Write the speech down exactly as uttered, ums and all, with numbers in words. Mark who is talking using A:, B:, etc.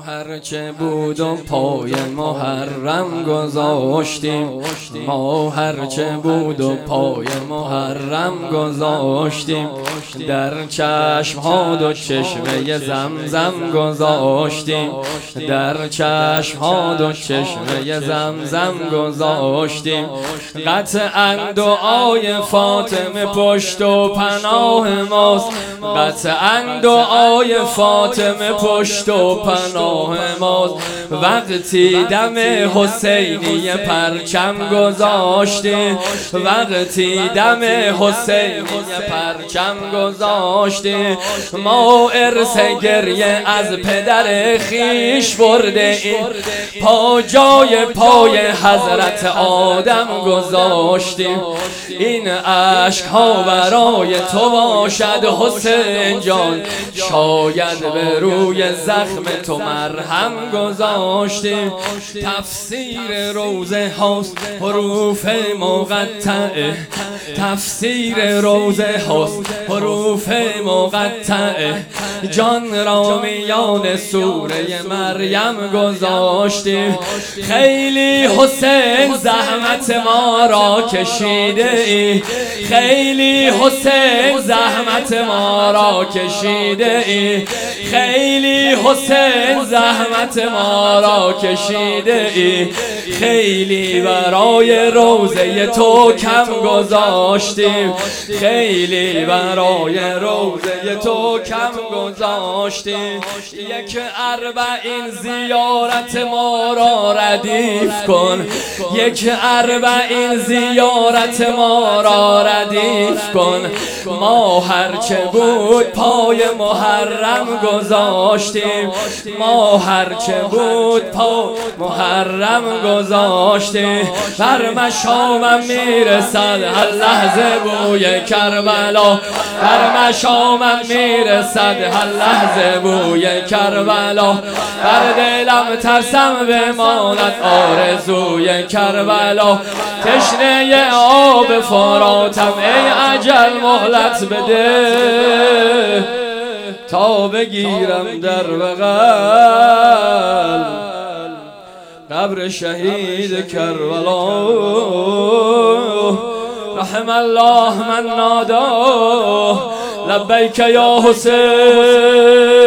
A: هرچه بود و پای محرم گذاشتیم، ما هرچه بود و پای محرم گذاشتیم، در چشم ها دو چشمه زمزم گذاشتیم، در چشم ها دو چشمه زمزم گذاشتیم. قطعا دعای فاطمه پشت و پناه ماست، قطعا دعای فاطمه پشت و پناه ماست. وقتی دم حسینی پرچم گذاشتیم، وقتی دم حسینی پرچم گذاشتیم، ما ارث گریه از پدر خیش برده ایم، پا جای پای حضرت آدم گذاشتیم. این عشق ها برای تو باشد حسین جان، شاید به روی زخم تو مرهم گذاشتیم. تفسیر روزه هاست حروف مقطعه، تفسیر روزه هاست حروف مقطعه، جان را میان سوره مریم گذاشتیم. خیلی حسین زحمت ما را کشیده ای، خیلی حسین زحمت ما را کشیده ای، خیلی حسین زحمت ما را کشیده ای. خیلی برای روزه تو کم گذاشتیم، خیلی برای روزه تو کم گذاشتیم. یک اربعین زیارت ما را ردیف کن، یک اربعین زیارت ما را ردیف کن. ما هرچه بود پای محرم گذاشتیم، ما هرچه بود پای محرم گذاشتیم. بر مشامم میرسد هر لحظه بوی کربلا، بر مشامم میرسد هر لحظه بوی کربلا. بر دلم ترسم بماند آرزوی کربلا. تشنه آب فراتم ای اجل مهلت بده، تا بگیرم در بغل قبر شهید کربلا. رحم الله من نادا لبیک یا حسین.